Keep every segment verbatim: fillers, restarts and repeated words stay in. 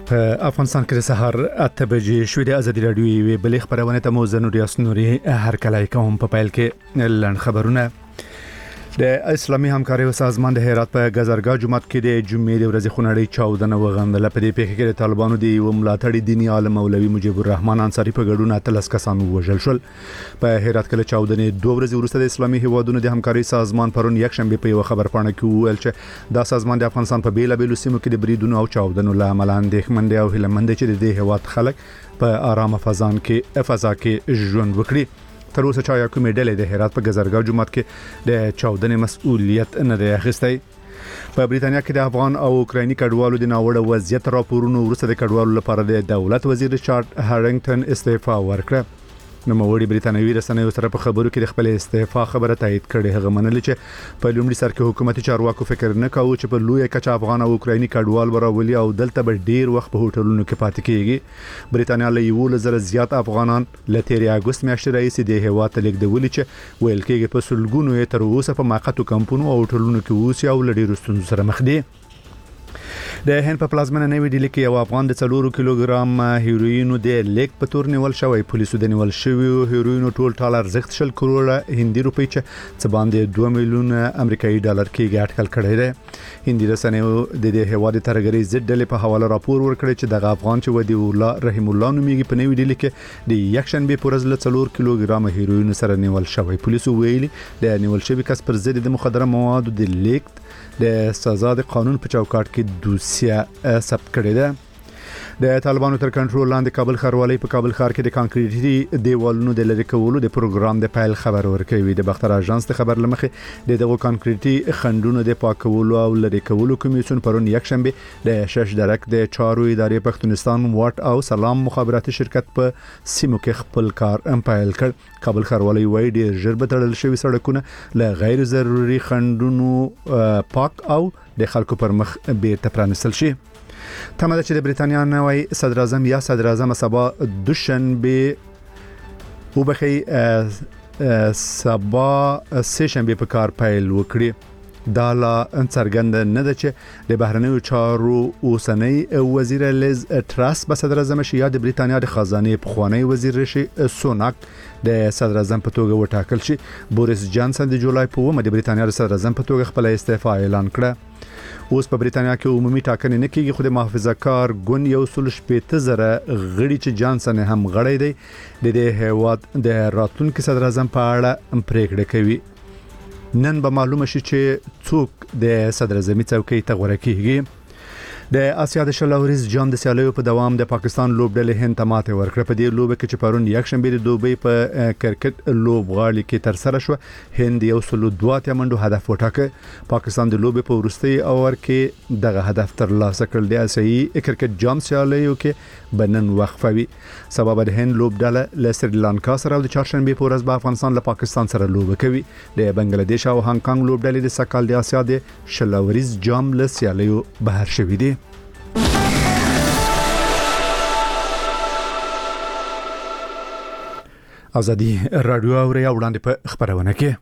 افغانستان کې سهار اته بجې شوې د ازادي راډیو یوې بلې خبرونه ته مو زه نوریاس نوري هر کله کوم په پیل کې لړن خبرونه د اسلامي همکارۍ سازمان د هرات په گزرګاه جمعات کې د جمعې د ورځې خونړۍ چاودنه وغندله. په دې پیښه کې د طالبانو د یو ملاتړي دیني عالم مولوي مجيب الرحمن انصاري په ګډون اتلس کسان وژل شول. په هرات کې چاودنې دوه ورځې وروسته د اسلامي هیوادونو د همکارۍ سازمان پرون یک شنبه په یو خبر پاڼه کې ویل چې دا سازمان د افغانستان په بیل بیل سیمو کې د بریدونو او چاودنو له امله اندېښمن دی او هیلمند چې د دې هیواد خلک په آرامه فضا کې فضا کې ژوند وکړي. تر اوسه چا کومې ډلې د هرات په گزرګاه جمعات کې د چاودنې مسؤلیت نه دی اخیستی. په بریتانیا کې د افغان او اوکرایني کډوالو د ناوړه وضعیت راپورونو وروسته د کډوالو لپاره د دولت وزیر ریچارډ هارینګټن استعفا ورکړه. نو موري بریتانوي رسنیو سره په خبرو کې د خپل استعفا خبره تایید کړې. هغه منل چې په لومړي سر کې حکومتي چارواکو فکر نه کاوه چې په لوی کچه افغان او اوکرایني کډوال وراولي او دلته به ډیر وخت په هوټلونو کې پاتې کیږي. بریتانیا له یو لزر زیات افغانان له تیر اگست میاشتې راځي د هیواد ته لیکدولي چې ویل کېږي په سلګونو یې تر اوسه په موقتو کمپونو او هوټلونو کې اوسي او لډیر ستونزو سره مخ دي. د هند په پلازمنه نوې ډیلي کې یو افغان د څلور کیلوګرام هیروین د لیک په تور نیول شوی. پولیسو د نیول شوی هیروین ټول ټال ارزښت شل کروڑه هندي روپۍ چې څه باندې دوه میلیون امریکایي ډالر کې اټکل کړی دی. هندي رسنیو د دې هواد ترګری ضد ډلې په حواله راپور ورکړی چې د افغان چې ودی الله رحم الله نومیږي په نوې ډیلي کې د یک شنبه پورز له څلور کیلوګرام هیروین سره نیول شوی. پولیسو ویلي د نیول شوی کس پر ضد د مخدره موادو د لیک د سزا د قانون په چوکاټ کې دوسیه ثبت کړې ده. د طالبانو تر کنټرول لاندې کابل ښاروالۍ په کابل ښار کې د کانکریټي دیوالونو د لری کولو د پروګرام د پیل خبر ورکوي. د بختر اژانس د خبر لمخې د دغه کانکریټي خندونو د پاکولو او لری کولو کمیسیون پرون یک شنبه د شش درک د چارو ادارې پښتونستان واټ او سلام مخابراتي شرکت په سیمو کې خپل کار امپایل کړ. کابل ښاروالۍ وایي ډیر ژر به تړل شوی سړکونه له غیر ضروري خندونو پاک او د خلکو پر مخ بیرته پرانستل شي. تمه ده چې د بریتانیا نوی صدر اعظم یا صدر اعظم سبا دوشنبه وبخي سبا سه شنبه په کار پیل وکړي. دا لا څرګند نه ده چې د بهرنیو چارو اوسنۍ وزیر لیز تراس به صدر اعظم شي یا د بریتانیا د خزانه پخوانی وزیر رشي سوناک د صدر اعظم په توګه وټاکل شي. بوریس جانسن د جولای په اومه د بریتانیا د صدر اعظم په توګه خپل استعفا اعلان کړه. اوس په بریتانیا کې عمومي ټاکنې نه کیږي خو د محافظه کار ګوند یو سل شپږ زره غړي چې جانسن هم غړی دی د دې هیواد د راتلونکي صدر اعظم په اړه پریکړه کوي. نن به معلومه شي چې څوک د صدر اعظمي څوکۍ ته غوړه کیږي. د آسیا د شلوريز جام د سیالیو په دوام د پاکستان لوبډلې هند ته ماته ورکړه. په دې لوبه کې چې پرون یک شنبه د دوبۍ په کرکټ لوبغاړي کې تر سره شو هند یو سل دوه منډو هدف وټاکه. پاکستان د لوبې په وروستي اور کې دغه هدف تر لاسه کړل. د آسیایي کرکټ جام سیالیو کې بنن وقفوي. سبب د هند لوبډله له سریلانکا سره د چهارشنبه په ورځ په افغانستان له پاکستان سره لوبه کوي. د بنگلاديش او هانګ کانګ لوبډلې د سکهال د آسیا د شلوريز جام له سیالیو بهر شوې دي. ازادي رادیو اوري وړاندې په خبرونه کې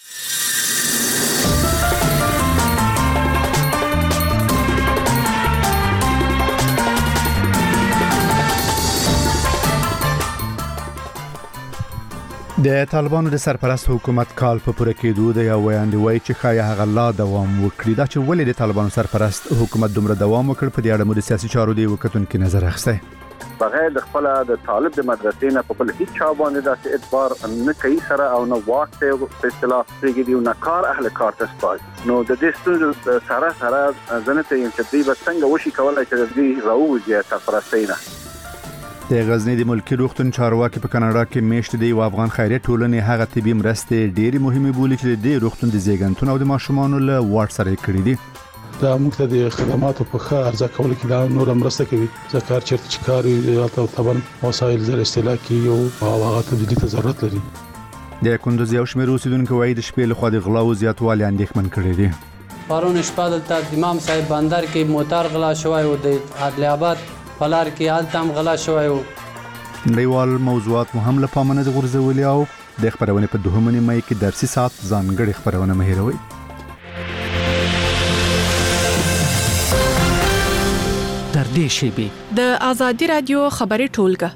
د طالبانو د سرپرست حکومت کال په پوره کېدو د یو وړاندوي چې خای هغه لا دوام وکړي. دا چې ولې د طالبانو سرپرست حکومت دومره دوام وکړ په دې اړه مو د سیاسي چارو دی وکتونکو نظر اخسته. بغیر د خپل د طالب د مدرسې نه په بل هیڅ چا باندې د اعتبار نه کوي سره او نه واک ته په اصطلاح پیګي او نه کار اهل کار ته سپاري. نو د دې ستونزو سره سره ځنته یې چې دوی به څنګه وشي کولای چې دوی راوځي سرپرستینه. د غزنی د ملکی روغتون چارواکي په کاناډا کې میشت دی او افغان خیریت ټولنې هغه طبي مرستې ډېری مهمه بولي چې د روغتون د زیږنتون او د ماشومانو له واټ سره کړی دي. دا موږ ته د خدماتو په ښه ارزه کول کې دا نور مرسته کوي. ځکه چیرته چې کار یو طبعا وسایل زر استهلاکي او هغه تبدیلی ته ضرورت لري. د کندوز یو شمېر اوسیدونکو وايي د شپې له خوا د غلا او زیاتوالي اندېښمن کړي دي. پرون شپه د امام صاحب بندر کې موټر غلا شوی او د عدل آباد پلار کې حالت هم غلا شوی او نړیوال موضوعات مهم له پامنه غورځولي او د خبرونه په دوهمنې مې کې درسي سات ځانګړي خبرونه مهیروي. در نږدې شي. د آزادي رادیو خبري ټولګه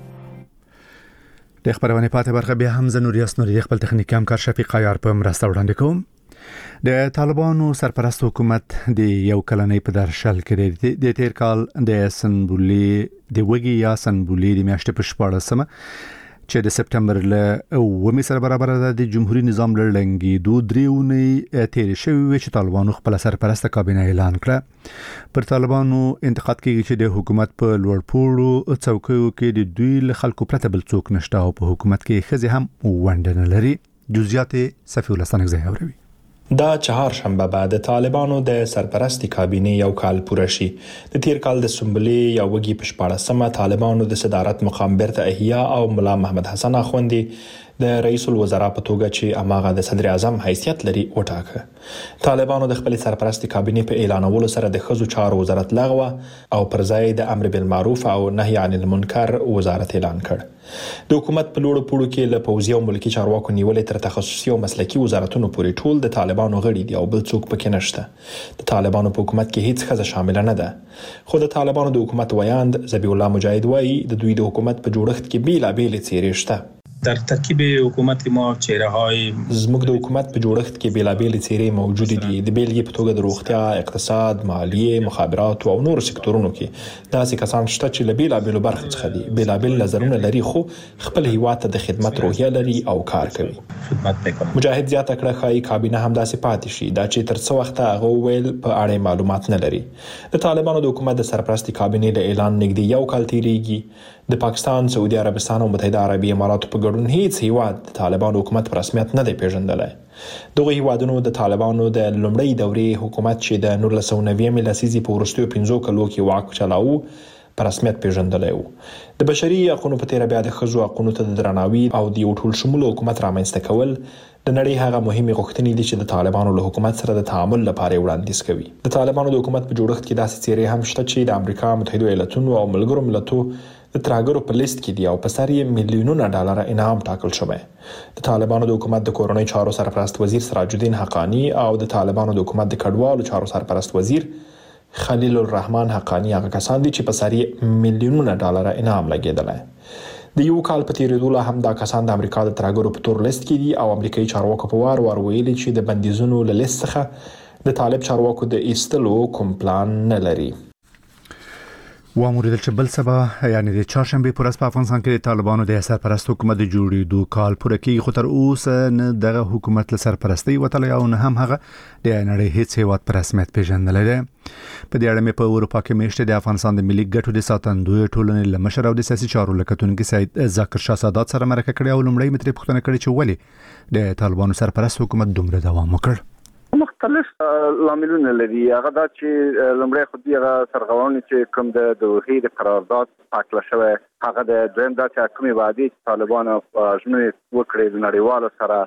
د خبرونه پاتې برخه بیا هم زنوري اسنوري خپل تخنیکی همکار شفیق عیار په مرسته وړاندې کوم. د طالبانو سرپرست حکومت د یو کلنۍ په درشل کې د تیر کال د سنبولي د وګي یا سنبولي د میاشتې په شپاړسمه چې د سپتمبر له اومې سره برابر ده د جمهوریت نظام لړنګي دوه دریونی تیر شوی چې طالبانو خپل سرپرست کابینه اعلان کړ. پر طالبانو انتقاد کوي چې د حکومت په لوړپوړو څوکیو کې د دوی له خلکو پرته بل څوک نشته او په حکومت کې خزي هم ونډه نه لري. جزئیات صفی الله ستانک زه اوري. دا چهارشنبه بعد د طالبانو د سرپرستی کابینه یو کال پوره شي. د تیر کال د سنبلې یا وګي په شپاړسمه طالبانو د صدارت مقام بیرته احیا او ملا محمد حسن اخوندی د رئیس الوزرا په توګه چې اماغه د صدر اعظم حیثیت لري وټاکه. طالبانو د خپل سرپرستی کابینه په اعلانولو سره د خزو چارو وزارت لغوه او پر ځای د امر بالمعروف او نهي عن المنکر وزارت اعلان کړ. د حکومت په لوړو پوړو کې له پوځي او ملکی چارواکو نیولې تر تخصصي او مسلکي وزارتونو پورې ټول د طالبانو غړي دي او بل څوک پکې نشته. د طالبانو په حکومت کې هیڅ ښځه شامل نه ده. خو د طالبانو د حکومت ویاند ذبیح الله مجاهد وایي د دوی د حکومت په جوړښت کې بیلابېلې څیرې شته. در ترکیب حکومت ما چهره های زموږ د حکومت په جوړښت کې بیلابېلې څیرې موجود دي. د بیلګې په توګه د روغتیا، اقتصاد، مالیه، مخابرات او نور سکتورونو کې داسې کسان شته چې له بیلابېلو برخو څخه دي. بیلابېل نظرونه لري خو خپل هیواد ته د خدمت روحیه لري او کار کوي. خدمت کوي. مجاهد زیاته کړه خای کابینه هم داسې پاتې شي دا چې تر څو وخت هغه ویل په اړه معلومات نه لري. د طالبانو د حکومت د سرپرستی کابینه له اعلان نږدې یو کال تیریږي. د پاکستان، سعودي عربستان او متحده عربي اماراتو په ګډون هیڅ هیواد د طالبانو حکومت په رسمیت نه دی پیژندلی. دغه هیوادونو د طالبانو د لومړۍ دورې حکومت چې د نولس سوه نوي لسیزې په وروستیو پنځو کلو کې واک چلاوه په رسمیت پیژندلی و. د بشري حقوقو په تیره بیا د ښځو حقوقو ته د درناوي او د یو ټول شموله حکومت رامنځته کول د نړۍ هغه مهمه غوښتنې دي چې د طالبانو له حکومت سره د تعامل لپاره وړاندیز کوي. د طالبانو د حکومت په جوړښت کې داسې څیرې هم شته چې د امریکا متحده ایالاتونو او ملګرو ملتونو د ترهګرو په لیست کې دي او په سر یې میلیونونه ډالر انعام ټاکل شوی. د طالبانو د حکومت د کورنۍ چارو سرپرست وزیر سراج الدین حقانی او د طالبانو د حکومت د کډوالو چارو سرپرست وزیر خلیل الرحمن حقانی هغه کسان دي چې په سر یې میلیونونه ډالر انعام لګیدلی. د یو کال په تیریدو لا هم دا کسان د امریکا د ترهګرو په تور لیست کې دي او امریکایي چارواکو په وار وار ویلي چې د بندیزونو له لیست څخه د طالب چارواکو د ایستلو کوم پلان نه لري. واموریدل چې بل سبا یعنی د چهارشنبه پر ورځ په افغانستان کې د طالبانو د سرپرست حکومت د جوړېدو کال پوره کیږي خو تر اوسه نه دغه حکومت له سرپرستی وتلی او نه هم هغه د نړۍ هیڅ هیواد په رسمیت پیژندلی دی. په دې اړه مې په اروپا کې میشته د افغانستان د ملي ګټو د ساتندوی ټولنې له مشر او د سیاسي چارو له کتونکي سید ذاکر شاه سادات سره مرکه کړې او لومړی مې ترې پوښتنه کړې چې ولې د طالبانو سرپرست حکومت دومره دوام وکړ. مختلف لاملونه لري. هغه دا چې لومړی خو دغه سرغړونې چې کوم د دوحې د قرارداد پاکله شوی هغه د دویم دا چې کومې وعدې چې طالبانو ژمنې وکړې د نړیوالو سره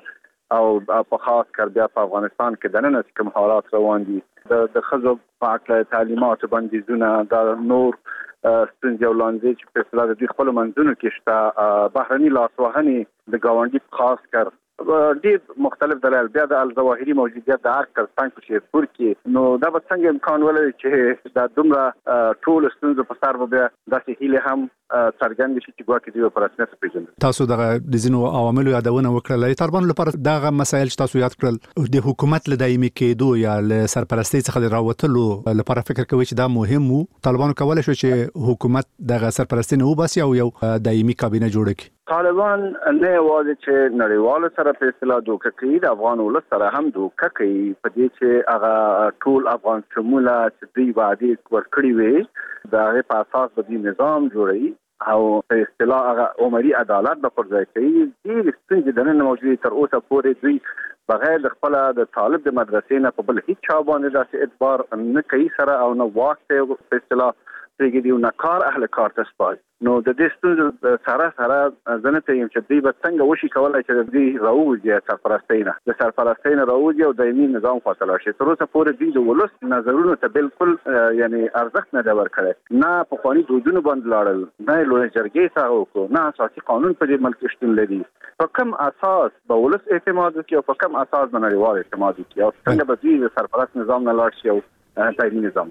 او په خاص کر بیا په افغانستان کې دننه کوم حالات روان دي د ښځو په اړه تعلیمات بندیزونه دا نور ستونزې او لانجې چې په اصطلاح د دوی خپلو منځونو کې شته بهرني لاسوهنې د ګاونډي په خاص کر ډېر مختلف دلایل بیا د الظواهري موجودیت د هر ترڅنګ په شیرپور کې نو دا به څنګه امکان ولري چې دا دومره ټول ستونزې په سر به بیا داسې هیلې هم څرګندې شي چې ګواکې دوی په رسمیت پیژندل. تاسو دغه د ځینو عواملو یادونه وکړله. طالبانو لپاره دغه مسایل چې تاسو یاد کړل د حکومت له دایمي کېدو یا له سرپرستۍ څخه د راوتلو لپاره فکر کوي چې دا مهم وو. طالبانو کولی شو چې حکومت دغه سرپرستۍ نه وباسي او یو دایمي کابینه جوړه کړي. طالبان نه یوازې چې نړیوالو سره په اصطلاح دوکه کوي د افغان ولس سره هم دوکه کوي په دې چې هغه ټول افغان شموله چې دوی وعدې ورکړي وي د هغې په اساس به دوی نظام جوړوي او په اصطلاح هغه عمري عدالت به پر ځای کوي. ډېرې ستونزې دننه موجودې تر اوسه پورې دوی بغیر د خپله د طالب د مدرسې نه په بل هیڅ چا باندې داسې اعتبار نه کوي سره او نه واک ته په اصطلاح پرېږدي او نه کار اهل کار ته سپاري. نو د دې ستونزو سره سره زه نه پوهېږم چې دوی به څنګه وشي کولی چې دوی راووځي سرپرستۍ نه د سرپرستۍ نه راووځي او دایمي نظام خواته لاړ شي. تر اوسه پورې دوی د ولس نظرونو ته بالکل یعنی ارزښت نه دی ورکړی. نه پخواني دودونو باندې لاړل، نه یې لویې جرګې څخه وکړو، نه اساسي قانون په دې ملک شتون لري. په کوم اساس به ولس اعتماد وکړي او په کوم اساس به نړیوال اعتماد وکړي او څنګه به دوی د سرپرست نظام نه لاړ شي او دایمي نظام.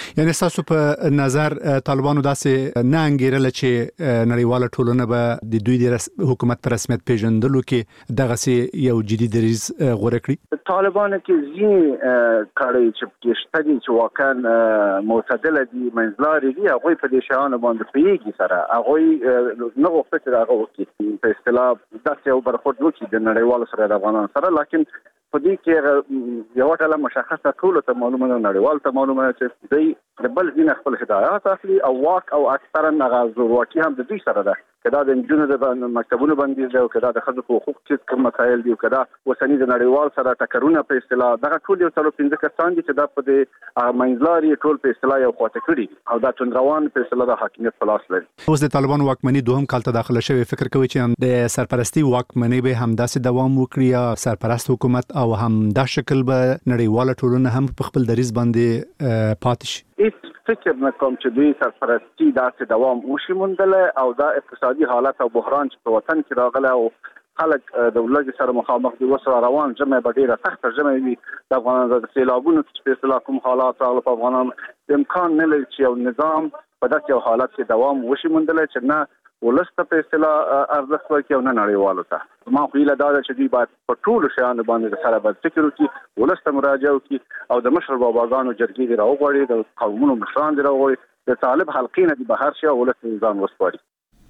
یعنی تاسو په نظر طالبانو داسې نه انګیرل چې نړیواله ټولنه به د دوی د حکومت پر رسمیت پیژندلو کې دغه سي یو جدي دریز غوړه کړی. طالبان کې ځینې کړي چې شته چې واقعا معتدل دي منځلاري دي هغه په دې شانو باندې پیږي سره هغه نه وخت چې هغه وکړي په اصطلاح داسې یو برخورد وکړي د نړیوالو سره د افغانانو سره، لکن په دې کې یو ډول مشخصه ټول ته معلومه نه نړیوال ته معلومه چې دوی د بل دین خپل هدایات اخلي او واک او اکثرا غاز ورواکي هم د دوی سره ده، کدا د انجونو د مکتبونو باندې ده او کدا د خځو حقوق چې کوم مسایل دي او کدا وسنی د نړیوال سره ټکرونه په اصطلاح دغه ټول یو څلور پنځه کسان دي چې دا په دې منځلاري ټول په اصطلاح یو خواته کړی او دا تندروان په اصطلاح د حاکمیت په لاس لري. اوس د طالبان واکمنۍ دوهم کال ته داخله شوی، فکر کوي چې د سرپرستی واکمنۍ به هم داسې دوام وکړي یا سرپرست حکومت او هم دا شکل به نړیواله ټولنه هم په خپل دریز باندې پاتې شي؟ هیڅ فکر نه کوم چې دوی سرپرستی داسې دوام وشي موندله او دا اقتصادي حالت او بحران چې په وطن کې راغله او خلک د ولګي سره مخامخ دي وسره روان جمع به ډیره سخت جمع وي د افغانانو د سیلابونو په اصطلاح کوم حالات راغله په افغانانو امکان نه لري چې یو نظام په داسې حالت کې دوام وشي موندله چې نه ولسته په اصطلاح ارزښت ورکړي او نه نړیوالو ته. ما خو یې دا چې دوی باید په ټولو شیانو باندې سره باید فکر وکړي، ولسته مراجعه وکړي او د مشر باباګانو جرګې دي راوغواړي، د قومونو مشران دي راوغواړي، د طالب حلقې نه دي بهر شي او ولسته ځان وسپاري.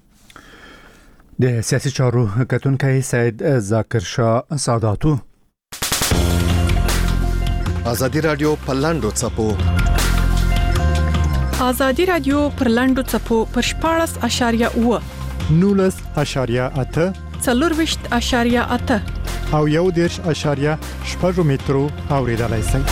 د سیاسي چارو کتونکی سید ذاکر شاه ساداتو. ازادي رادیو په لاندو څپو ازادي رادیو پر لاندو څپو پر شپاړس اشاریه اوه نولس اشاریه اته څلورویشت اشاریه اته او یو دیرش اشاریه شپږ مترو اوریدلای شئ.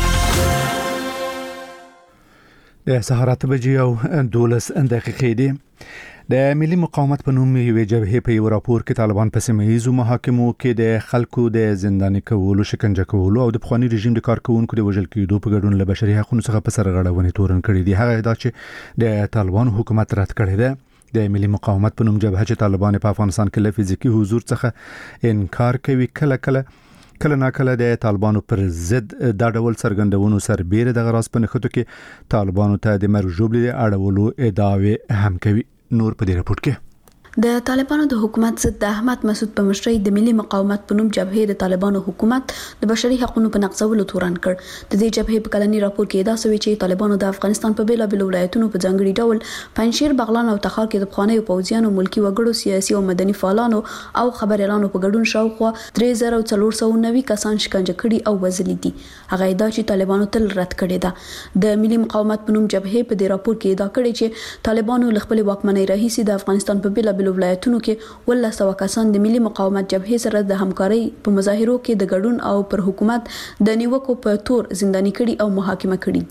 د سهار اته بجې او دولس دقیقې دي. د ملي مقاومت په نوم یوې جبهې په یو راپور کې طالبان په سیمه ییزو محاکمو کې د خلکو د زنداني کولو، شکنجه کولو او د پخوانی رژیم د کارکونکو د وژل کېدو په ګډون له بشري حقوقو څخه په سرغړونې تورن کړي دي. هغه دا چې د طالبان حکومت رد کړی دی. د ملي مقاومت په نوم جبهه چې طالبان په افغانستان کې له فزیکی حضور څخه انکار کوي، کله کله کله ناکله د طالبانو پر ضد دا ډول څرګندونو سربېره د غراس په نخښتو کې طالبانو ته د مرګ ژوبلې اړولو ادعاوې هم کوي. نور په دې راپور کې د طالبانو د حکومت ضد د احمد مسعود په مشرۍ د ملي مقاومت په نوم جبهې د طالبانو حکومت د بشري حقوقو په نقضولو تورن کړ. د دې جبهې په کلنی راپور کې دا سوي چې طالبانو د افغانستان په بیلا بیل ولایتونو په ځانګړي ډول پنځیر، بغلان او تخار کې د پخوانیو پوځیانو، ملکی وګړو، سیاسي او مدني فعالانو او خبريالانو په ګډون شاوخوا درې زره څلور سوه نوي کسان شکنجه کړي او وژلي دي. هغه دا چې طالبانو تل رد کړي ده. د ملي مقاومت په نوم جبهې په دې راپور کې دا کړي چې طالبانو ل خپل واکمنۍ راهیسي د افغانستان په بیلا بیل ولایتونو کې ولله سو کسان د ملي مقاومت جبهې سره د همکارۍ په مظاهرو کې د ګډون او پر حکومت د نیوکو په تور زنداني کړي او محاکمه کړي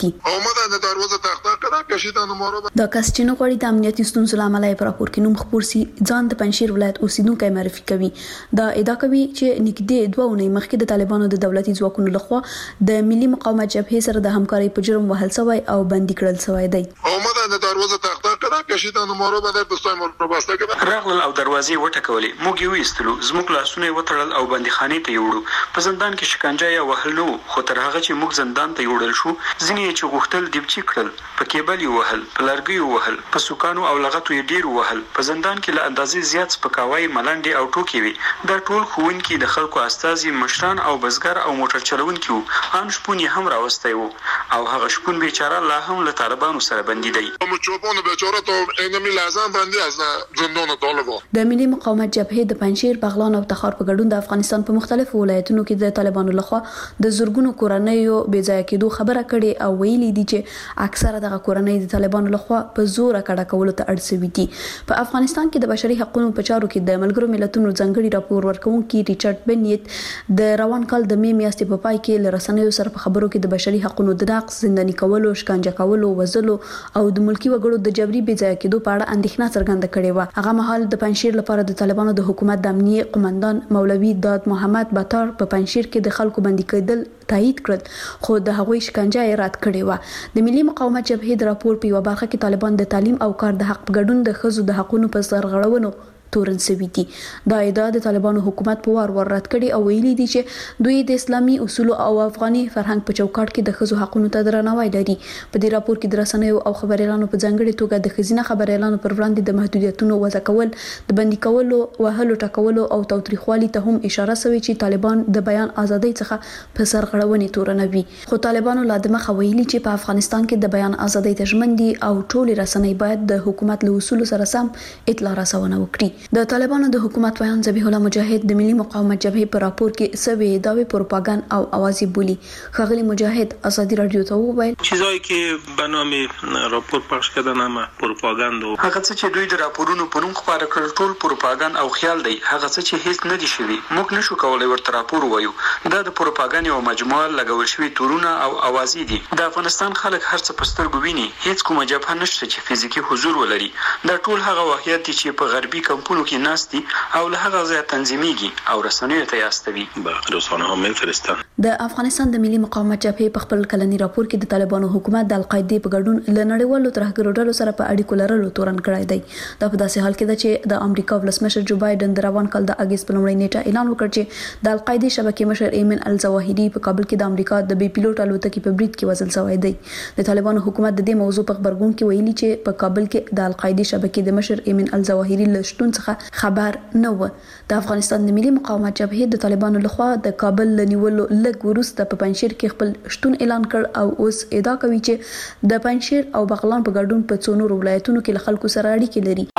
دي. دا کس چې نو غوړي د امنیتي ستونزو لامل یې پر راپور کې نوم خپور سي ځان د پنځیر ولایت اوسیدونکو معرفي کوي. دا ادعا کوي چې نږدې دوه اونۍ مخکې د طالبانو د دولتي ځواکونو لخوا د ملي مقاومت جبهې سره د همکارۍ په جرم وهل شوی او بندي کړل شوی دی. راغلل او دروازې وټکولې، موږ یې وېستلو، زموږ لاسونه وتړل او بندیخانې ته یوړو. په زندان کې شکنجه یا وهل نه وو، خو تر هغه چې موږ زندان ته یوړل شو، ځینې یې چې غوښتل دیبچي کړل، په کیبل یې وهل، په لرګیو وهل، په سوکانو او لغتو یې ډیر وهل. په زندان کې له اندازې زیات سپکاوی، ملنډې او ټوکې وي. دا ټول ښوونکي، د خلکو استازي، مشران او بزګر او موټر چلونکي وو. ان شپون یې هم راوستی وو او هغه شپون بیچاره لا هم له طالبانو سره بندي دی. د ملي مقاومت جبهې د پنځیر، بغلان او تخار په ګډون د افغانستان په مختلفو ولایتونو کې د طالبانو لخوا د زورګونو کورنیو بې ځای کېدو خبره کړې او ویلي دي چې اکثره دغه کورنۍ د طالبانو لخوا په زور کډه کولو ته اړ شوي دي. په افغانستان کې د بشري حقوقو په چارو کې د ملګرو ملتونو ځانګړي راپور ورکونکي ریچارډ بنیت د روان کال د مې میاشتې په پای کې له رسنیو سره په خبرو کې د بشري حقوقو د نقض، زنداني کولو، شکنجه کولو، وژلو او د ملکی وګړو د جبري بې ځای کېدو په اړه اندېښنه څرګنده کړې و. هغه مهال د پنځیر لپاره د طالبانو د حکومت د امنیه قومندان مولوي داد محمد بطار په پنځیر کې د خلکو بندي کېدل تایید کړل، خو د هغوی شکنجه یې رد کړې و. د ملي مقاومت جبهې د راپور په یو برخه کې طالبان د تعلیم او کار د حق په ګډون د ښځو د حقوقو په سرغړونو تورن سوي دي. دا ادعا د طالبانو حکومت په وار وار رد کړي او ویلي دي چې دوی د اسلامي اصول او افغاني فرهنګ په چوکاټ کې د ښځو حقوقو ته درناوی لري. په دې راپور کې د رسنیو او خبريالانو په ځانګړي توګه د ښځینه خبريالانو پر وړاندې د محدودیتونو وضع کول، د بندي کولو، وهلو ټکولو او تاوتریخوالي ته هم اشاره شوې چې طالبان د بیان ازادۍ څخه په سرغړونې تورنوي. خو طالبانو لا د مخه ویلي چې په افغانستان کې د بیان ازادۍ ته ژمن دي او ټول رسنۍ باید د حکومت له اصولو سره سم اطلاع رسونه وکړي. د طالبانو د حکومت ویان ذبیح الله مجاهد د ملي مقاومت جبهې په راپور کې سوي داوی پروپاګاندا او اوازې بولی. خغلی مجاهد ازادي رادیو ته وویل چیزایی که به نام راپور پخش کردن هم پروپاګاندا هغه څه چې دوی د راپورونو په نوم خپاره کړل ټول پروپاګاندا او خیال دی. هغه څه چې هیڅ نه دي شوی موږ نشو کولای ورته راپور وایو. دا د پروپاګاندا او مجموعه لګول شوی تورونه او اوازې دي. د افغانستان خلک هر څه په سترګو ویني. هیڅ کومه جبهه نشته چې فزیکی حضور ولري. دا ټول هغه واقعیت دي چې په غربي کمپونو کې ناستي او له هغه ځای تنظیميږي او رسنیو ته یاستوي. به رسانه هم میفرستان. د افغانستان د ملي مقاومت جبهې په خپل کلنی راپور کې د طالبانو حکومت د القاعده په ګډون ل نړیوالو ترهګرو ډلو سره په اړیکو لرلو تورن کړی دی. دا په داسې حال کې ده چې د امریکا ولسمشر جو بایدن د روان کال د اگست په لومړۍ نیټه اعلان وکړ چې د القاعده شبکې مشر ایمن الزواهری په کابل کې د امریکا د بي پیلوټ الوتکې په برید کې وژل شوی دی. د طالبانو حکومت د دې موضوع په خبرګون کې ویلي چې په کابل کې د القاعده شبکې د مشر ایمن الزواهری له شتون څخه خبر نه و. د افغانستان د ملي مقاومت جبهې د طالبانو لخوا د کابل لنیولو لږ وروسته په پنځشیر کې خپل شتون اعلان کړ او اوس ادعا کوي چې د پنځشیر او بغلان په ګډون په څو نورو ولایتونو کې له خلکو سره اړیکې لري.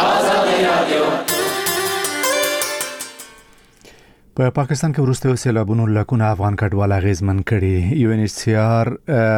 په پاکستان کې وروسته سیلابونو لکونه افغان کډوال اغیزمن کړي. یو ان ایچ سی آر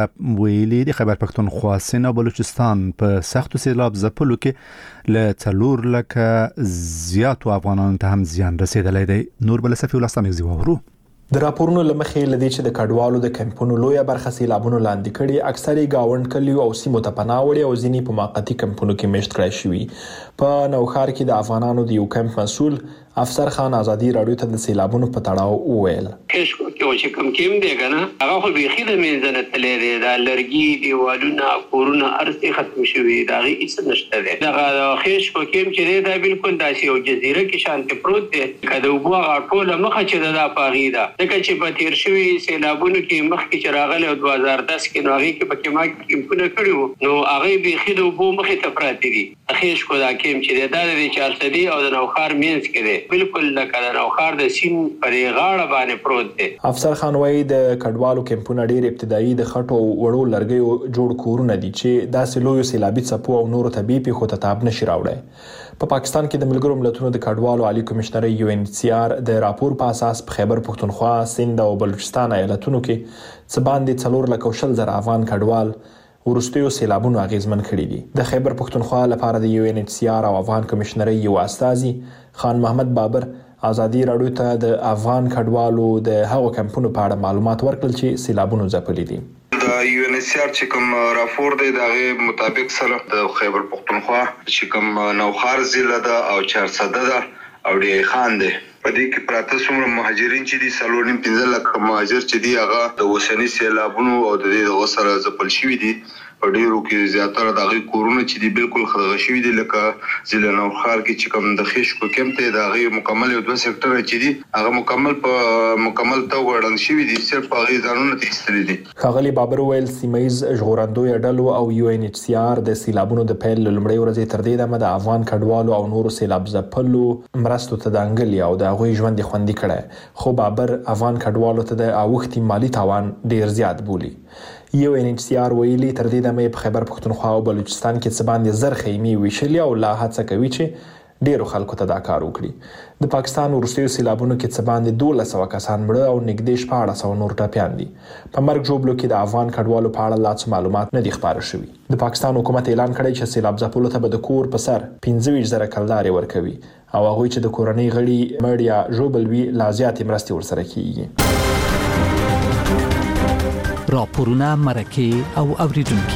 ویلي د خیبر پښتونخوا، سند او بلوچستان په سختو سیلاب ځپلو کې له څلور لکه زیاتو افغانانو ته هم زیان رسیدلی دی. نور بل صفي الله سامي زیورو د راپورونو لمخې لدی چې د کډوالو د کمپونو لویه برخه سیلابونو لاندې کړي، اکثري گاوند کلیو او سیمو ته پناه وړي او ځینې په موقتی کمپونو کې میشت کړای شوي. په نوښار کې د افغانانو د یو کمپ مسؤل افسر خان ازادي رادیو ته د سیلابونو په تړاو وویل کښ کو چې کوم کېم دی کنه هغه خو به خېله مینځنه تللی دی دا لرګي دیوالونه کورونه ارسي ختم شوي دا غي هیڅ نشته دی دا خېش کو کېم چې دی دا بالکل داسې یو جزیره کې شانت پروت دی کله وبو غټوله مخه چې دا پاغي دا دغه چې په تیر شوي سیلابونو کې مخ کې چراغله او دوه هزار دس کې نو هغه کې پکې ما کېمونه کړو نو هغه به خېله وبو مخه ته پراته دي خېش کو دا کېم چې دی دا د چار سدي او د نوخار مینس کې دی بالکل لکه د نوخار د سین پرې غاړه باندې پروت دی. افسر خان وایي د کډوالو کمپونه ډېر ابتدایي د خټو وړو لرګیو جوړ کورونه دي چې داسې لویو سیلابي څپو او نورو طبیعي پیښو ته تاب نشي راوړی. په پاکستان کې د ملګرو ملتونو د کډوالو عالی کمشنر یو ان ایچ سی آر د راپور په اساس په خیبر پښتونخوا، سند او بلوچستان ایالتونو کې څه باندې څلور لکه شل زره افغان کډوال ورستیو سیلابونو اغیزمن کړي دي. د خیبر پښتونخوا لپاره د یو ان ایچ سی آر او افغان کمشنري یو استاذي خان محمد بابر ازادي رادیو ته د افغان کډوالو د هغو کمپونو په اړه معلومات ورکړل چې سیلابونو ځپلي دي. د یو ان ایچ سی آر چې کوم راپور دی دغه مطابق سره د خیبر پښتونخوا چې کوم نوخار ضلع ده او چارسده ده او ډیر خان دی په دې کې پراته څومره مهاجرین چې دي سلورین پنځه لکه مهاجر چې دي هغه د اوسنی سیلابونو او د دې د سره ځپل شوي دي په ډیرو کې زیاتره دغه کورونه چې دي بالکل خدغه شوي دي لکه ضلع نوخار کې چې کوم د خېشکو کمپ ته دغه مکمل یو دوه سېکټر چې دي هغه مکمل په مکمل توګه وړاندې شوي دي صرف هغه ځانونه تېستلي دي. ښاغلي بابر ویل سیمایز ژغورندوی ډلو او یو ان ایچ سی آر د سیلابونو د پیل لومړۍ ورځې تر دې دمه د افغان کډوالو او نورو سیلاب ځپلو مرستو ته د انګلي او د هغوی ژوند خوندي کړی، خو بابر افغان کډوالو ته د اوښتي مالی تاوان ډیر زیات بولي. یو ان ایچ سی آر ویلي تر دې دمه په خیبر پښتونخوا او بلوچستان کې څه باندې زر خیمې ویشلي او لا هڅه کوي چې ډیرو خلکو ته دا کار وکړي. د پاکستان وروستیو سیلابونو کې څه باندې دولس سوه کسان مړه او نږدې شپاړس سوه نور ټپیان دي. په مرګ ژوبلو کې د افغان کډوالو په اړه لا څه معلومات نه دي خپاره شوي. د پاکستان حکومت اعلان کړی چې سیلاب ځپلو ته به د کور په سر پنځه ویشت زره کلدارې ورکوي او هغوی چې د کورنۍ غړي مړ یا ژوبل وي لا زیاتې مرستې ورسره کیږي. راپورونه مرکه او اوریدونکي.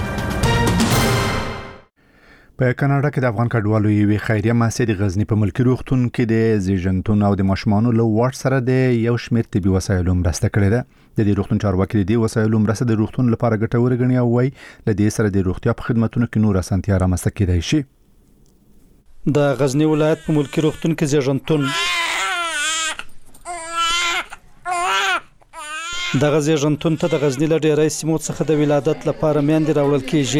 په کاناډا کې د افغان کډوالو یوې خیریه مؤسسې د غزنی په ملکي روغتون کې د زیږنتون او د ماشومانو له واټ سره د یو شمېر طبي وسایلو مرسته کړې ده. د دې روغتون چارواکي د دې وسایلو مرسته د روغتون لپاره ګټوره ګڼي او وايي له دې سره د روغتیا په خدماتو کې نور اسانتیا رامنځته کېدای شي. د غزنی ولایت په ملکی روغتون کې زیږنتون دغه زیږنتون ته د غزنی له ډیری سیمو څخه د ولادت لپاره میندې راوړل کیږي.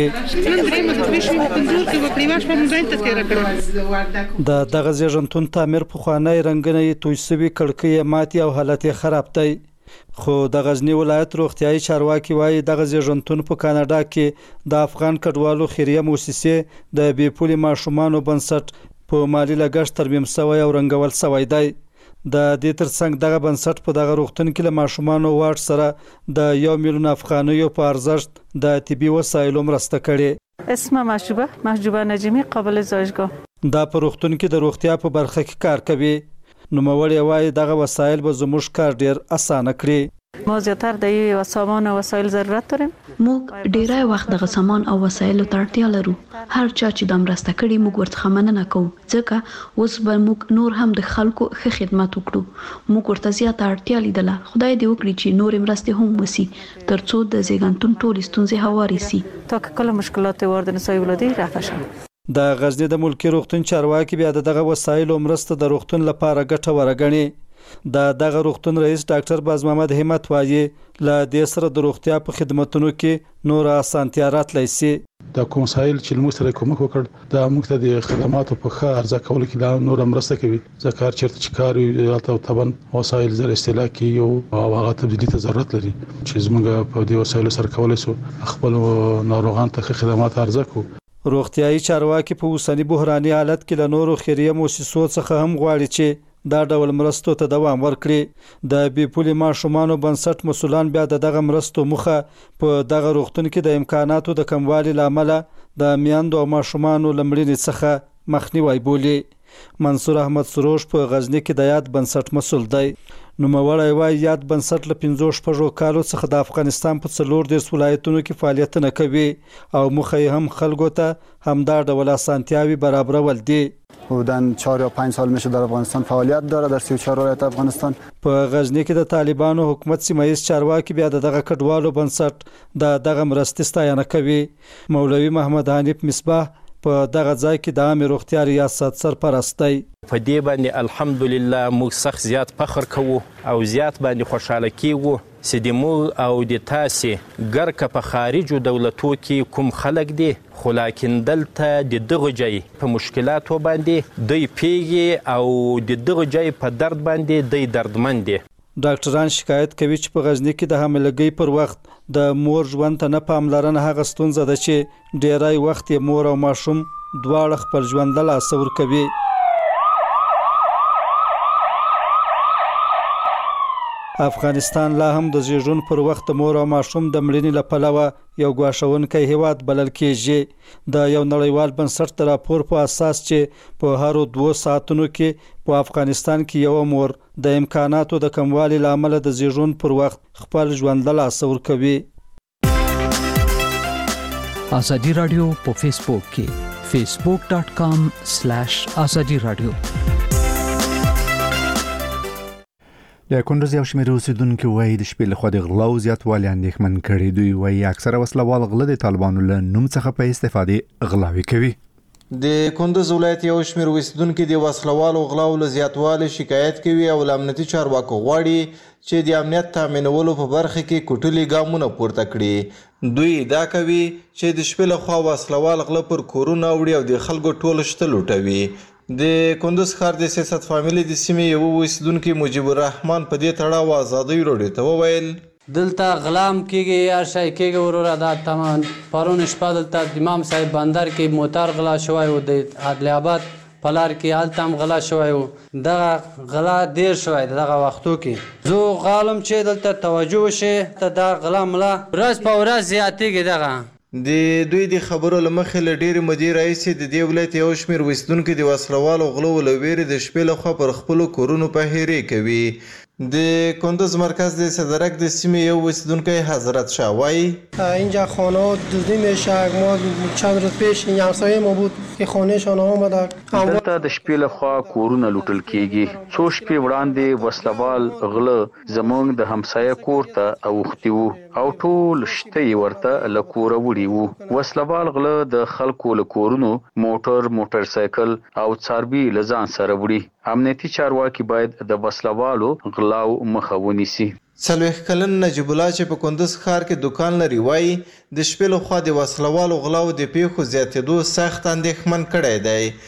د دغه زیږنتون تعمیر پخوانی رنګنۍ توی سوي کړکۍ ماتې او حالت یې خراب دی. خو د غزنی ولایت روغتیايي چارواکي وایي دغه زیږنتون په کاناډا کې د افغان کډوالو خیریه موسسې د بې پولې ماشومانو بنسټ په مالی لګښت ترمیم شوی او رنګول شوی دی. د دې ترڅنګ دغه بنسټ په دغه روغتون کې له ماشومانو واټ سره د یو میلیون افغانیو په ارزښت د طبي وسایلو مرسته کړې. اسم محجوبه محجوبه نجمی قابل زایشگاه. دا په روغتون کې د روغتیا په برخه کې کار کوي. نوموړی وایي دغه وسایل به زموږ کار ډیر اسانه کړي. ما زیاتر د یو سامان او وسایل ضرورت داریم. موږ ډیری وخت دغه سامان او وسایلو ته اړتیا لرو. هر چا چې د مرسته کړي موږ ورڅخه مننه کوو ځکه اوس به موږ نور هم د خلکو ښه خدمت وکړو. موږ ورته زیاته اړتیا لیدله. خدای دې وکړي چې نور مرستې هم وسی ترڅو د زیږنتون ټولې ستونزې هوارې سي تا که کله مشکلات وارد نسای ولادي رفع شي. د غزنی د ملکی روغتون چارواکي بیا دغه وسایل او مرسته د روغتون لپاره ګټوره ګڼي. د دغه روغتون رئیس ډاکټر باز محمد همت وایي له دې سره د روغتیا په خدماتو کې نور اسانتیا راتلی سي. د کوم وسایل چې موږ سره کومک وکړ دا موږ ته د خدماتو په ښه عرضه کولو کې دا نور مرسته کوي. ځکه چیرته چې کار وي هلته طبعا وسایل زر استهلاک کوي او هغه تبدیلي ته ضرورت لري چې موږ په دې وسایلو سره کولای شو خپل ناروغان ته خدمات عرضه کوو. روغتیايي چارواکي په اوسنی بحراني حالت کې له نورو خیریه موسسو څخه هم غواړي چې دا ډول مرستو ته دوام ورکړي. د بې پولې ماشومانو بنسټ مسؤلان بیا دغه مرستو مخه په دغه روغتون کې د امکاناتو د کموالي لامل د میندو او ماشومانو لمړینې څخه مخنیوي بولي. منصور احمد سروش په غزنی کې د یاد بنسټ مسؤل دی. نوموړی وایي یاد بنسټ له پنځو شپږو کالو څخه د افغانستان په څلور دېرش ولایتونو کې فعالیتونه کوي او موخه یې هم خلکو ته همدا ډول اسانتیاوې برابرول دي. حدوداً چهار یا پنج سال میشه در افغانستان فعالیت داره در سی و چهار ولایت افغانستان. په غزنی کې د طالبانو حکومت سیمایي چارواکي بیا دغه کډوالو بنسټ د دغه مرستې ستاینه کوي. مولوي محمد حنیف مصباح په دغه ځای کې د عامه روغتیا ریاست سرپرست دی. په دې باندې الحمدلله موږ سخت زیات فخر کوو او زیات باندې خوشاله کیږو چې د موږ او د تاسې ګرکه په خارجو دولتو کې کوم خلک دي خو لاکن دلته د دغه ځای په مشکلاتو باندې دوی پیږي او د دغه ځای په درد باندې دوی دردمن دي. ډاکټران شکایت کوي چې په غزنی کې د حاملګۍ پر وخت د مور ژوند ته نه پاملرنه هغه ستونزه ده چې ډیری وخت یې مور او ماشوم دواړه خپل ژوند له لاسه ورکوي. افغانستان لا هم د زیږون پر وخت مور او ماشوم د مړینې له پلوه یو ګواښونکی هیواد بلل کیږي. د یو نړیوال بنسټ د راپور په اساس چې په هرو دوو ساعتونو کې په افغانستان کې یو مور د امکاناتو د کموالي لامل د زیږون پر وخت خپل ژوند له لاسه ورکوي. ازادي رادیو په فیسبوک کې facebook dot com slash azadi radio. د کندوز یو شمېر اوسیدونکو وایي د شپې لخوا د غلاو زیاتوالی اندېښمن کړي. دوی وایي اکثره وسلوال غله د طالبانو له نوم څخه په استفادې غلاوې کوي. د کندوز ولایت یو شمېر اوسیدونکو د وسلوالو غلاو له زیاتوالي شکایت کوي او له امنیتي چارواکو غواړي چې د امنیت تامینولو په برخه کې کوټلي ګامونه پورته کړي. دوی ادعا کوي چې د شپې لخوا وسلوال غله پر کورونه وړي او د خلکو ټول شته لوټوي. د کندوز ښار د سیاست فامیلي د سیمې یو اوسیدونکي مجیب الرحمن په دې تړاو ازادۍ راډیو ته وویل دلته غلام کېږي هر شی کېږي وروره دا تمام پرون شپه دلته د امام صاحب بندر کې موټر غلا شوی و د عدل آباد په لار کې هلته هم غلا شوی و. دغه غلا ډېر شوی دغه وختو کې. زه غواړم چې دلته توجه وشي ته دا غلا ملا ورځ په ورځ زیاتېږي. دغه د دوی د خبرو له مخې له ډېرې مودې راهیسې د دې ولایت یو شمېر اوسیدونکي د وسلوالو غلو له ویرې د شپې لخوا پر خپلو کورونو پهیرې کوي. د کندز مرکز د صدرک د سیمې یو اوسیدونکی حضرت شاه وایي اینجا خانه دزدی میشه. ما چند روز پیش این همسایه ما بود که خانهشان آمدن. دلته د شپې لخوا کورونه لوټل کیږي. څو شپې وړاندې وسلوال غله زمونږ د همسایه کور ته اوختي وو او ټول شته ورته له کوره وړي وو. وسلوال غله د خلکو له کورونو موټر موټر سایکل او څاروي له ځان سره وړي. امنیتي چارواکي باید د وسلوالو غلاو مخه ونیسي. څلوېښت کلن نجیب الله چې په کندز ښار کې دکان لري وایي د شپې لخوا د وسلوالو غلاو د پیښو زیاتېدو سخت اندېښمن کړی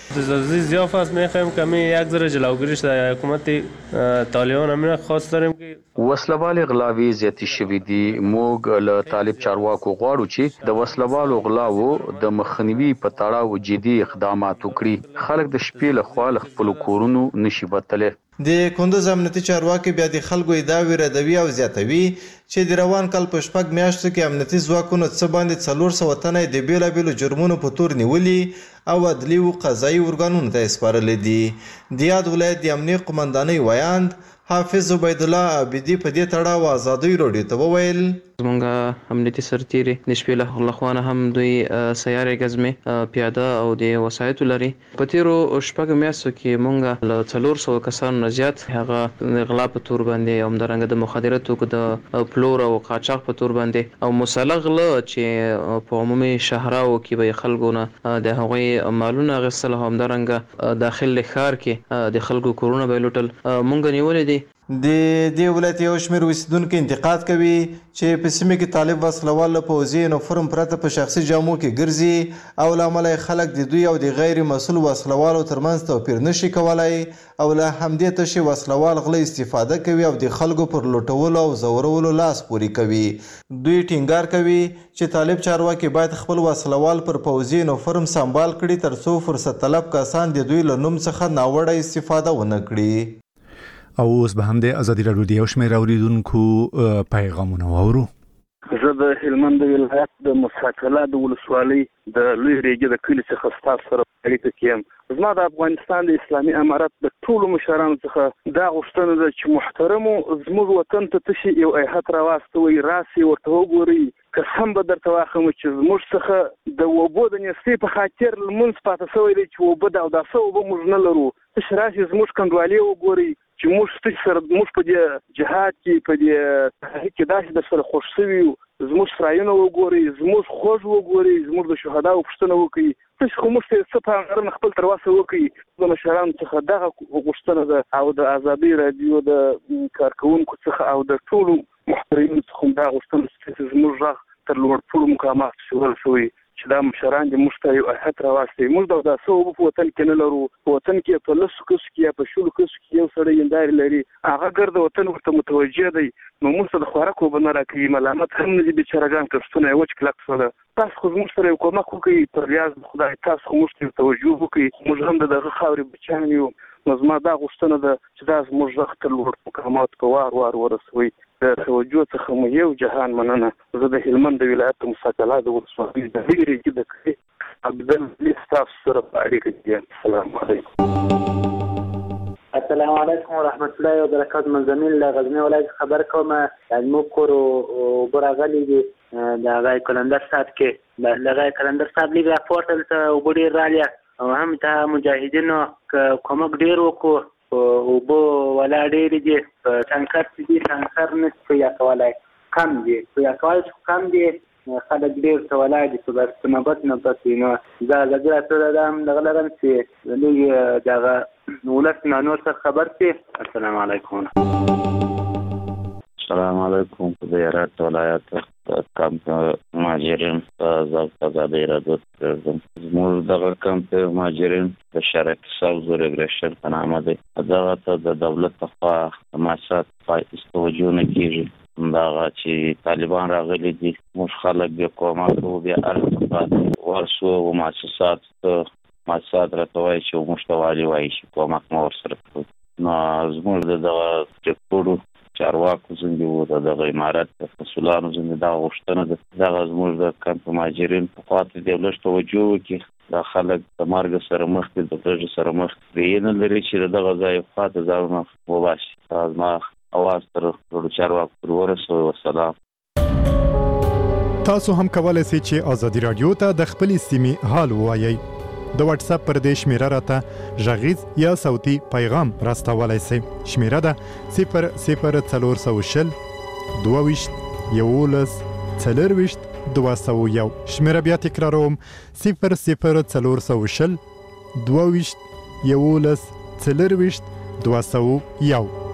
دی. زیافت میخوایم که می یک ذره جلوگیریش در حکومت طالبان همین خواست داریم که وسلوال غلاوي زیاتې شوي دي. موږ له طالب چارواکو غواړو چې د وسلوالو غلاو د مخنیوي په تړاو جدي اقدامات وکړي. خلک د شپې لخوا له خپلو کورونو نشي وتلی. د کندز امنیتي چارواکي بیا د خلکو ادعاوې ردوي او زیاتوي چې د روان کال په شپږ میاشتو کې امنیتي ځواکونو څه باندې څلور سوه تنه د بیلابیلو جرمونو په تور نیولي او عدلي و قضایي ارګانونو ته یې سپارلي دي. د یاد ولایت د امنیې قمندانۍ ویاند حافظ عبید الله عابدي په دې تړاو ازادۍ راډیو ته وویل زمونږ امنیتي سرتیري د شپې له خوا نه هم دوی سیارې ګزمې پیاده او د وسایطو لري. په تیرو شپږو میاشتو کې مونږ له څلور سوه کسانو نه زیات هغه د غلا په تور باندې او همدارنګه د مخدره توکو د پلور او قاچاق په تور باندې او مسلغ غله چې په عمومي شهراو کې به خلکو نه د هغوی مالونه اخیستل او همدارنګه داخل ښار کې د خلکو کورونه به لوټل مونږ نیولې دي. د دې ولایت یو شمېر اوسیدونکي انتقاد کوي چې په سیمه کې طالب وسلوال له پوځي یونیفورم پرته په شخصي جامو کې ګرځي او له امله خلک د دوی او د غیر مسؤل وسلوالو ترمنځ توپیر نشي کولای او له همدې تشې وسلوال غله استفاده کوي او د خلکو پر لوټولو او زورولو لاس پورې کوي. دوی ټینګار کوي چې طالب چارواکي باید خپل وسلوال پر پوځي یونیفورم سمبال کړي ترڅو فرصت طلب کسان د دوی له نوم څخه ناوړه استفاده ونه کړي. او اوس به هم د ازادي راډیو د یو شمېر اوریدونکو پیغامونه واورو. زه د هلمند ولایت د مساکله د ولسوالۍ د لوی ریګې د کلي څخه ستاسو سره اړیکه کې یم. زما د افغانستان د اسلامي امارت د ټولو مشرانو څخه دا غوښتنه ده چې محترمو زموږ وطن ته تشي یو هیئت راواستوئ، راسئ ورته وګورئ. قسم به درته واخلم چې زموږ څخه د اوبو د نیستۍ په خاطر لمونځ پاته شوی دی چې اوبه ده او دا څه اوبه موږ نه لرو. تش راسئ زموږ کنډوالې وګورئ چې موږ ستاسو سره موږ په دې جهاد کې په دې تحریک کې داسې در سره خوښ شوي یو. زموږ سرایونه وګورئ، زموږ خوږ وګورئ، زموږ د شهداو پوښتنه وکړئ. تاسو خو موږ ته څه پاملرنه خپل تر وسه وکړئ. د مشرانو څخه دغه غوښتنه ده او د ازادي راډیو د کارکوونکو څخه او د ټولو محترمینو څخه دا غوښتنه چې زموږ غږ تر لوړ ټولو مقاماتو شول شوی چې دا مشران دې موږ ته یو هیئت راواستوي. موږ دا څه اوبه په وطن کې نه لرو. په وطن کې په لسو کسو کې یا په شلو کسو کې یو سړی هندارې لري، هغه ګرد وطن ورته متوجه دی. نو موږ ته د خوراک اوبه نه راکوي، ملامت هم نه دي بېچارهګان کښتونه یې وچ کلک شوله. تاسو خو زموږ سره یو کومک وکړئ پر ریاض د خدای، تاسو خو موږ ته توجه وکړئ. موږ هم د دغه خاورې بچیان یو. نو زما دا غوښتنه ده چې دا زموږ غږ تر لوړ مقاماتو په وار وار ورسوئ. د توجه څخه مو یو جهان مننه. زه د هلمند ولایت مساکله د ولسوالۍ د لوی ریګې د کلي عبدالعلي ستاسو سره په اړیکه کې یم. السلام علیکم. السلام علیکم ورحمت الله وبرکاتو. منزمین له غزني ولایت خبر کوم. زموږ کور اوبه راغلي دي د هغه کلندر صاحب کې د هغه کلندر صاحب لیک راپورټ دلته اوبه ډېر راغلي او هم ته مجاهدینو کومک ډېر وکړو. اوبه ولا ډېرې دي په ټانکر چې دي ټانکر نشي پیدا کولی، کم دي پیدا کولی چې کم دي خلک ډېر ته ولاړ دي چې بس په نوبت نوبت وي. نو زه ازادي راډیو دا هم دغه لرم چې لږ دغه ولس نه نور څه خبر شي. السلام علیکم. السلام علیکم. د هرات ولایت کمپ مهاجرین په ضبط ازادي راډیو پرېږدم. زموږ دغه کمپ مهاجرین د شرکت ساوز ریګریشن په نامه دی. دغه ته د دولت لخوا د مؤسسات په توجه نه کېږي. همدغه چې طالبان راغلي دي، موږ خلک بیا کومک کوو، بیا هر څه ورسو و مؤسسات مؤسسات راته وایي چې موږ ته والي وایي چې کومک مو ورسره کوو. نو زموږ د دغه ټیکټورو چارواکو زنده وو د دغه امارت د مسؤلانو زنده دا غوښتنه ده دغه زموږ د کمپ مهاجرین په خاطر د ولش توجه وکړي. دا خلک د مرګ سره مخ دي، د غږ سره مخ دي، نه لري چې دغه ځای خاطر ځانونه وباسي. دا زما اواز تر ټولو چارواکو پورې ورسوي. والسلام. تاسو هم کولای شئ چې آزادي رادیو ته د خپل سیمې حال ووایئ. د واتس اپ پر دې شمیره راته غږیز یا صوتي پیغام راستولای شئ. شمیره ده صفر صفر څلور سوه شل دوه ویشت یولس څلور ویشت دوه سوه یو. شمیره بیا تکراروم صفر صفر څلور سوه شل دوه ویشت یولس څلور ویشت دوه سوه یو.